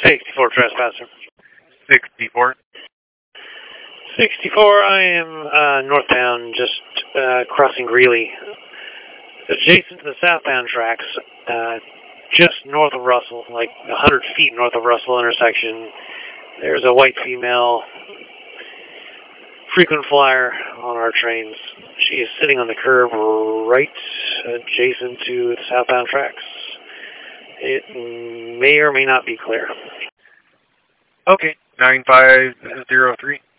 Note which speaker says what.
Speaker 1: 64 trespasser.
Speaker 2: 64.
Speaker 1: 64, I am northbound, just crossing Greeley. Adjacent to the southbound tracks, just north of Russell, like 100 feet north of Russell intersection. There's a white female frequent flyer on our trains. She is sitting on the curb right adjacent to the southbound tracks. It may or may not be clear.
Speaker 2: Okay, 9503.